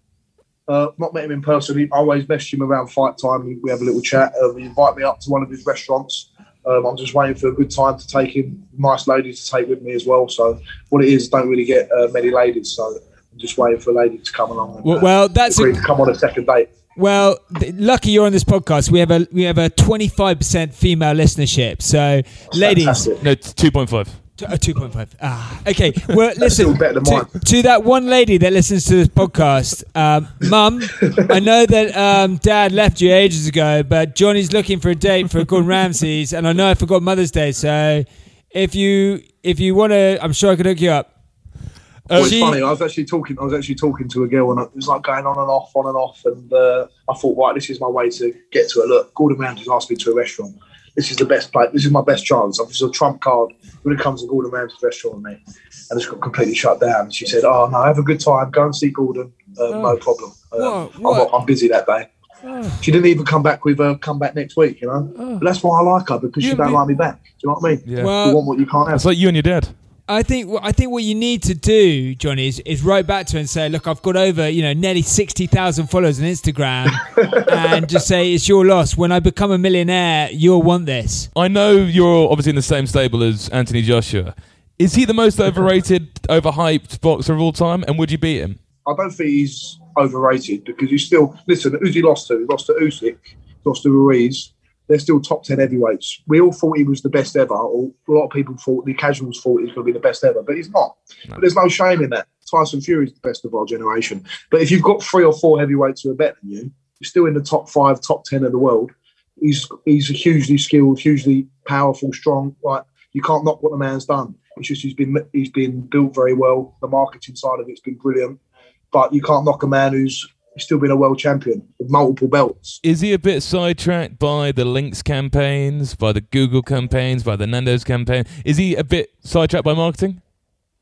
Uh, not met him in person. He, I always message him around fight time. We, we have a little chat. Uh, he invite me up to one of his restaurants. Um, I'm just waiting for a good time to take him. Nice lady to take with me as well. So what it is, don't really get uh, many ladies. So I'm just waiting for a lady to come along. And, Well, uh, well, that's agree a, to come on a second date. well. Th- lucky you're on this podcast. We have a we have a twenty-five percent female listenership. So, ladies, Fantastic. No, it's two point five. T- uh, two point five. Ah, okay. Well, listen still better than to, mine. to that one lady that listens to this podcast, um, Mum. I know that um, Dad left you ages ago, but Johnny's looking for a date for Gordon Ramsay's, and I know I forgot Mother's Day. So, if you if you want to, I'm sure I could hook you up. Well, it's She- funny. I was actually talking. I was actually talking to a girl, and it was like going on and off, on and off. And uh, I thought, right, this is my way to get to her. Look, Gordon Ramsay's asked me to a restaurant. This is the best place. This is my best chance. This is a trump card when it comes to Gordon Ramsay's restaurant with me. And it's got completely shut down. She said, "Oh no, have a good time. Go and see Gordon. Uh, No problem. Um, What? I'm, What? not, I'm busy that day." She didn't even come back with uh, come back next week. You know, but that's why I like her because Yeah, she don't but- like me back. Do you know what I mean? Yeah. Well- you want what you can't have. It's like you and your dad. I think I think what you need to do, Johnny, is, is write back to her and say, look, I've got over, you know, nearly sixty thousand followers on Instagram, and just say it's your loss. When I become a millionaire, you'll want this. I know you're obviously in the same stable as Anthony Joshua. Is he the most overrated, overhyped boxer of all time? And would you beat him? I don't think he's overrated because he's still listen. Who's he lost to? He lost to Usyk, lost to Ruiz. They're still top ten heavyweights. We all thought he was the best ever, or a lot of people thought, the casuals thought he was going to be the best ever, but he's not. No. But there's no shame in that. Tyson Fury's the best of our generation. But if you've got three or four heavyweights who are better than you, you're still in the top five, top ten of the world. He's he's hugely skilled, hugely powerful, strong. Like you can't knock what the man's done. It's just he's been he's been built very well. The marketing side of it's been brilliant. But you can't knock a man who's still been a world champion with multiple belts. Is he a bit sidetracked by the Lynx campaigns, by the Google campaigns, by the Nando's campaign? Is he a bit sidetracked by marketing?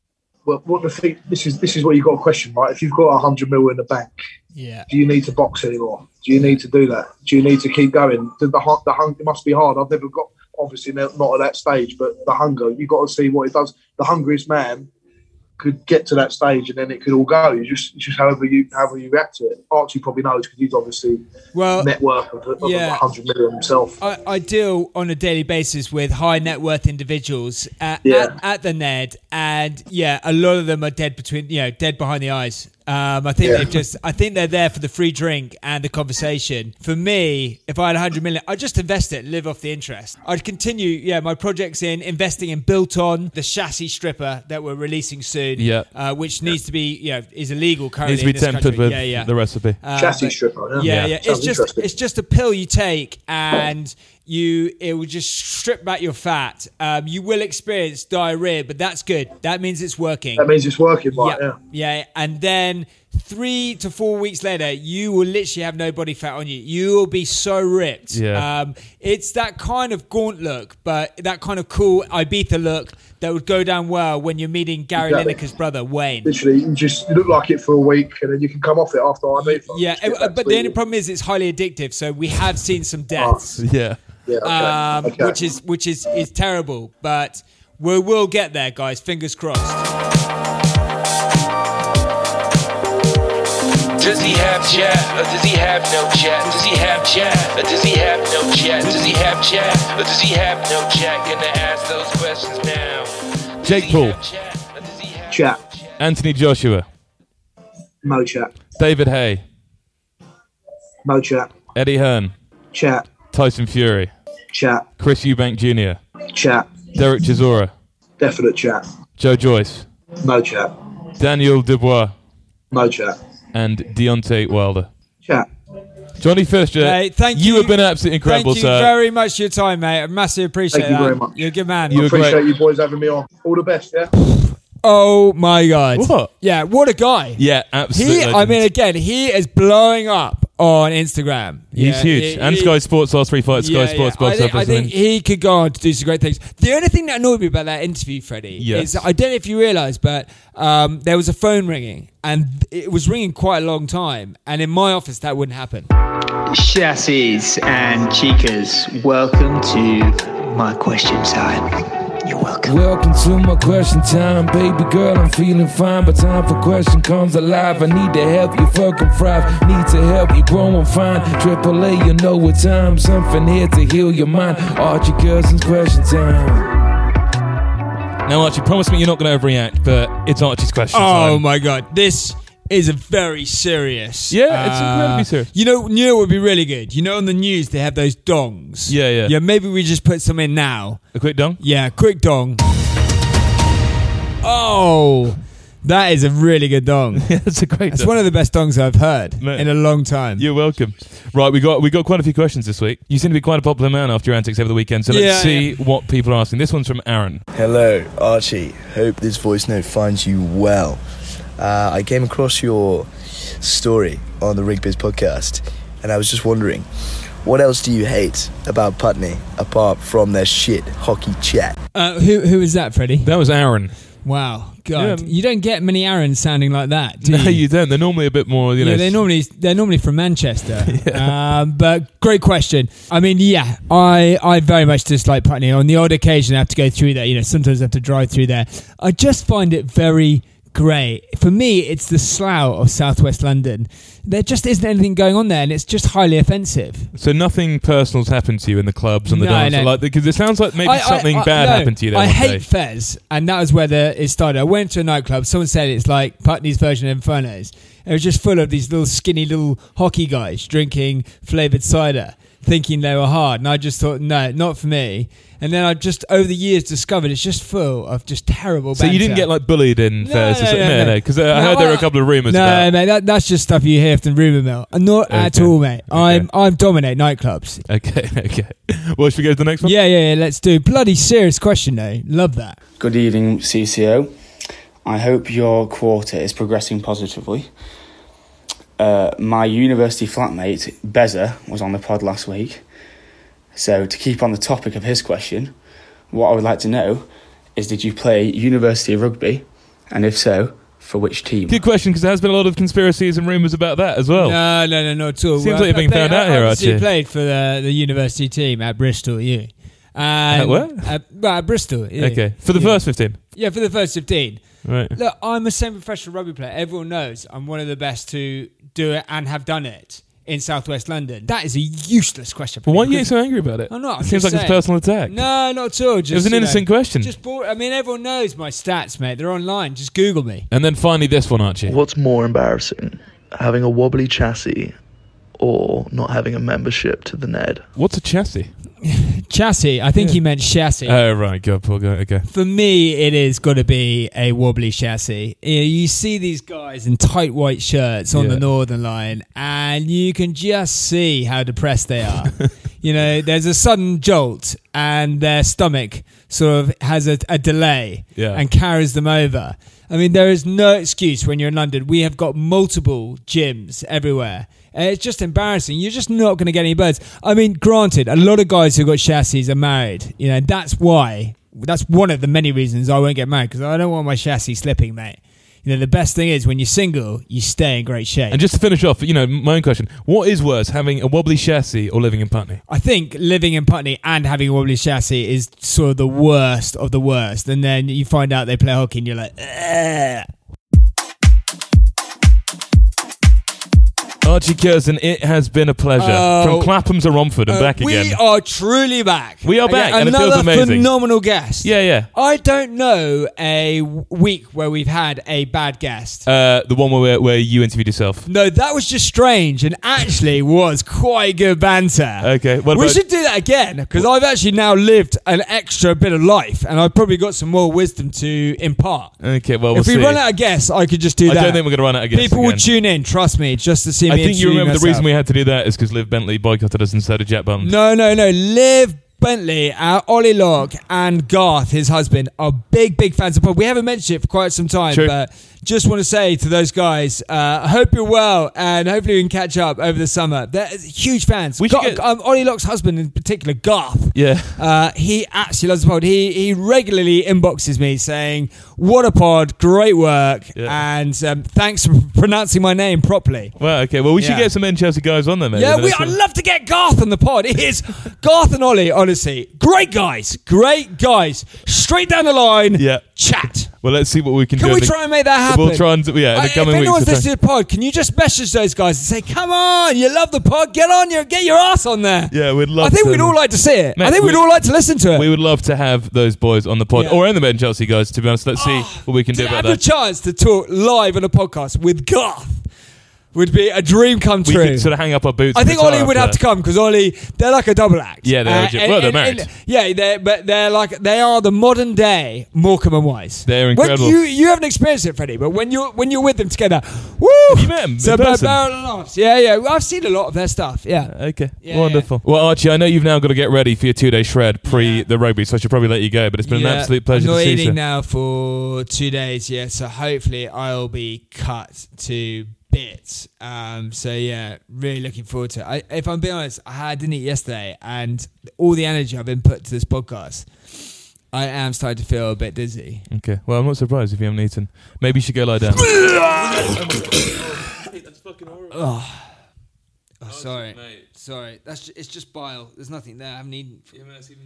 well, what the thing? This is this is what you got to question, right? If you've got a hundred mil in the bank, Yeah. do you need to box anymore? Do you need to do that? Do you need to keep going? The the, hu- the hunger must be hard. I've never got, obviously not at that stage, but the hunger. You got to see what it does. The hungriest man could get to that stage, and then it could all go. You just, just however you, however you react to it. Archie probably knows because he's obviously Well, net worth of, of yeah. one hundred million himself. I, I deal on a daily basis with high net worth individuals at, Yeah. at, at the Ned, and yeah, a lot of them are dead between, you know, dead behind the eyes. Um, I think Yeah. they've just, I think they're there for the free drink and the conversation. For me, if I had a hundred million, I'd just invest it, live off the interest. I'd continue, yeah, my projects in investing in Built On, the chassis stripper that we're releasing soon, Yeah. uh, which needs to be, you know, is illegal currently Needs to be in this tempered country. with yeah, yeah. the recipe. Uh, Chassis but- stripper, yeah. Yeah, Yeah. yeah. It's Sounds just interesting. it's just a pill you take, and you it will just strip back your fat. Um, you will experience diarrhea, but that's good. That means it's working. That means it's working, right? yeah, Yeah. yeah. And then three to four weeks later, you will literally have no body fat on you. You will be so ripped. Yeah. Um, it's that kind of gaunt look, but that kind of cool Ibiza look that would go down well when you're meeting Gary Exactly. Lineker's brother, Wayne. Literally, you just you look like it for a week, and then you can come off it after I leave. Yeah, Just get uh, back but to the it. only problem is it's highly addictive. So we have seen some deaths. Yeah. Yeah, okay. um, okay. which is which is, is terrible. But we will get there, guys. Fingers crossed. Does he have chat or does he have no chat? Does he have chat or does he have no chat? Does he have chat or does he have no chat? Gonna ask those questions now. Does Jake he Paul. have chat or does he have Chat, Anthony Joshua. no chat, David Hay. no chat, Eddie Hearn. chat, Tyson Fury. chat, Chris Eubank Junior. chat, Derek Chisora. definite chat, Joe Joyce. no chat, Daniel Dubois. no chat, And Deontay Wilder. chat. Johnny Fisher, Hey, thank you you. have been absolutely incredible, Thank you sir. very much for your time, mate. I massively appreciate Thank you that. very much. You're a good man. You were Appreciate great. you boys having me on. All the best, yeah? Oh my god! What? Yeah, what a guy! Yeah, absolutely. He, I mean, again, he is blowing up on Instagram. He's Yeah, huge. he- and he- Sky Sports last three fights, Sky Yeah, Sports yeah. I box think, I office. think he could go on to do some great things. The only thing that annoyed me about that interview, Freddie, Yes. is I don't know if you realise, but um, there was a phone ringing, and it was ringing quite a long time. And in my office, that wouldn't happen. Chassis and Chicas, welcome to my question time. You're welcome. Welcome to my question time, baby girl. I'm feeling fine, but time for question comes alive. I need to help you fucking thrive. Need to help you grow and find. Triple A, you know what time. Something here to heal your mind. Archie Cousins question time. Now, Archie, promise me you're not going to overreact, but it's Archie's question Oh time. my god, this is a very serious. Yeah, it's uh, incredibly serious. You know, you know what would be really good. You know, on the news they have those dongs. Yeah, yeah. Yeah, maybe we just put some in now. A quick dong? Yeah, quick dong. Oh, that is a really good dong. Yeah, that's a great That's dong. one of the best dongs I've heard Mate. in a long time. You're welcome. Right, we got we got quite a few questions this week. You seem to be quite a popular man after your antics over the weekend, so let's Yeah, see what people are asking. This one's from Aaron. Hello, Archie. Hope this voice note finds you well. Uh, I came across your story on the Rigbiz podcast, and I was just wondering, what else do you hate about Putney apart from their shit hockey chat? Uh, who who is that, Freddie? That was Aaron. Wow, God, Yeah. you don't get many Aarons sounding like that, do No, you? you don't. They're normally a bit more, you know. Yeah, they're normally they're normally from Manchester. um, but great question. I mean, yeah, I I very much dislike Putney. On the odd occasion, I have to go through there. You know, sometimes I have to drive through there. I just find it very grey. For me, it's the slough of southwest London. There just isn't anything going on there, and it's just highly offensive. So nothing personal's happened to you in the clubs and the No, dance, no. like because it sounds like maybe I- I- something I- bad no, happened to you there I one hate day. Fez, and that was where the, it started. I went to a nightclub. Someone said it's like Putney's version of Inferno's. It was just full of these little skinny little hockey guys drinking flavoured cider, thinking they were hard. And I just thought, no, not for me. And then I just, over the years, discovered it's just full of just terrible So you didn't banter. get like bullied in No, Fairs? no, or something? no, no, no. because uh, I No, heard there were a I- couple of rumours No, about. mate, that, that's just stuff you hear from rumour mill. Not at Okay. all, mate. I'm I'm dominate nightclubs. Okay, okay. Well, should we go to the next one? Yeah, yeah, yeah. Let's do. Bloody serious question, though. Love that. Good evening, C C O. I hope your quarter is progressing positively. Uh, my university flatmate, Beza, was on the pod last week. So, to keep on the topic of his question, what I would like to know is, did you play university rugby And if so, for which team? Good question, because there has been a lot of conspiracies and rumours about that as well. No, no, no, not at all. Seems Well, like you're being I played- found out I here, obviously Archie. played for the, the university team at Bristol U. And, At what? At, well, at Bristol. Yeah. Okay, for the Yeah. first fifteen. Yeah, for the first fifteen. Right. Look, I'm a semi-professional rugby player. Everyone knows I'm one of the best to do it and have done it in southwest London. That is a useless question. For Well, me why are you because- getting so angry about it? I'm not. I'm It seems just like it's saying. a personal attack. No, not at all. Just, It was an you know, innocent question. Just bored. I mean, everyone knows my stats, mate. They're online. Just Google me. And then finally this one, Archie. What's more embarrassing, having a wobbly chassis or not having a membership to the Ned? What's a chassis? Chassis. I think he meant chassis. Oh, right. Go, Paul. Go. Okay. For me, it is got to be a wobbly chassis. You know, you see these guys in tight white shirts on Yeah. the Northern Line, and you can just see how depressed they are. You know, there's a sudden jolt, and their stomach sort of has a, a delay Yeah. and carries them over. I mean, there is no excuse when you're in London. We have got multiple gyms everywhere. And it's just embarrassing. You're just not going to get any birds. I mean, granted, a lot of guys who've got chassis are married. You know, that's why, that's one of the many reasons I won't get married, because I don't want my chassis slipping, mate. You know, the best thing is when you're single, you stay in great shape. And just to finish off, you know, my own question: what is worse, having a wobbly chassis or living in Putney? I think living in Putney and having a wobbly chassis is sort of the worst of the worst. And then you find out they play hockey and you're like, ugh. Archie Curzon, it has been a pleasure. Oh, From Clapham to Romford and Uh, back we again. are truly back. We are back, and it Another feels amazing. phenomenal guest. Yeah, yeah. I don't know a w- week where we've had a bad guest. Uh, the one where where you interviewed yourself. No, that was just strange and actually was quite good banter. Okay, what we about- should do that again because I've actually now lived an extra bit of life and I've probably got some more wisdom to impart. Okay, well, we'll if we see. run out of guests, I could just do I that. don't think we're going to run out of guests People again. would tune in, trust me, just to see I me. think you interview remember the myself. reason we had to do that is because Liv Bentley boycotted us and so did Jack Bond. No, no, no. Liv Bentley, uh, Ollie Locke, and Garth, his husband, are big, big fans of the pod. We haven't mentioned it for quite some time, True. but just want to say to those guys, uh, I hope you're well, and hopefully we can catch up over the summer. They're huge fans. We should Gar- get- um, Ollie Locke's husband in particular, Garth. Yeah. Uh, he absolutely loves the pod. He he regularly inboxes me saying, "What a pod, great work, Yeah. and um, thanks for pronouncing my name properly." Well, okay. Well, we should Yeah. get some Men Chelsea guys on there, maybe. Yeah, the we, next I'd one. love to get Garth on the pod. It is Garth and Ollie, honestly. Great guys. Great guys. Straight down the line. Yeah. Chat. Well, let's see what we can, Can do. we in the- try and make that happen? We'll try and do, yeah, in the Uh, coming if weeks. anyone's we'll try- listening to the pod, can you just message those guys and say, "Come on, you love the pod. Get on your, get your ass on there." Yeah, we'd love I think to. we'd all like to see it. Mate, I think we'd we- all like to listen to it. We would love to have those boys on the pod, Yeah. or in the Men Chelsea guys. To be honest, let's see what we can do to about have the that. chance to talk live on a podcast with Garth would be a dream come We true. could sort of hang up our boots. I and think retire Ollie would have after to come because Ollie, they're like a double act. Yeah, they're legit. Well, they're married. yeah, they're, but they're like they are the modern day Morecambe and Wise. They're When incredible. you you haven't experienced it, Freddie, but when you're when you're with them together, woo! You met 'em in So ba- person? barrel and laughs. Yeah, yeah. Well, I've seen a lot of their stuff. Yeah. that. Okay, Yeah, wonderful. Well, Archie, I know you've now got to get ready for your two-day shred pre the rugby, so I should probably let you go. But it's been Yeah, an absolute pleasure I'm not to see eating you. now for two days. Yeah, so hopefully I'll be cut to bits. Um, so yeah, really looking forward to it. I, if I'm being honest, I didn't eat yesterday, and all the energy I've been put to this podcast, I am starting to feel a bit dizzy. Okay, well, I'm not surprised if you haven't eaten. Maybe you should go lie down. That's fucking horrible. Oh, oh sorry, sorry. That's ju- it's just bile. There's nothing there. I haven't eaten. For It's even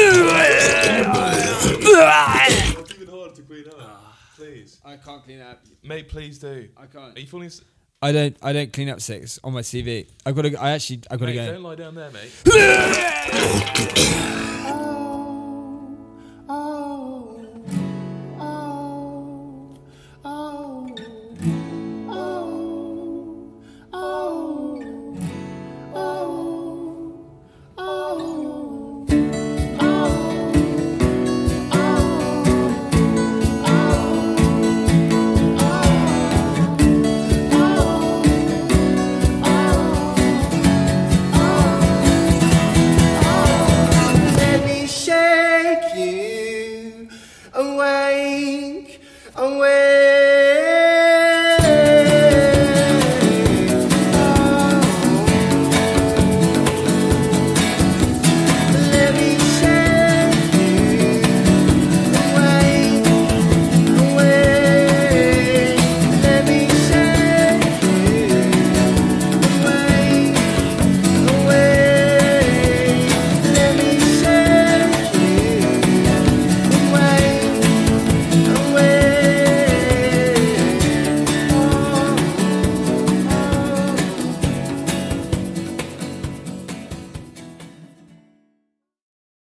hard to clean up. Please, I can't clean up. mate. Please do. I can't. Are you falling? s- I don't. I don't clean up six on my C V. I've got to. I actually. I've got to Mate, go. don't lie down there, mate.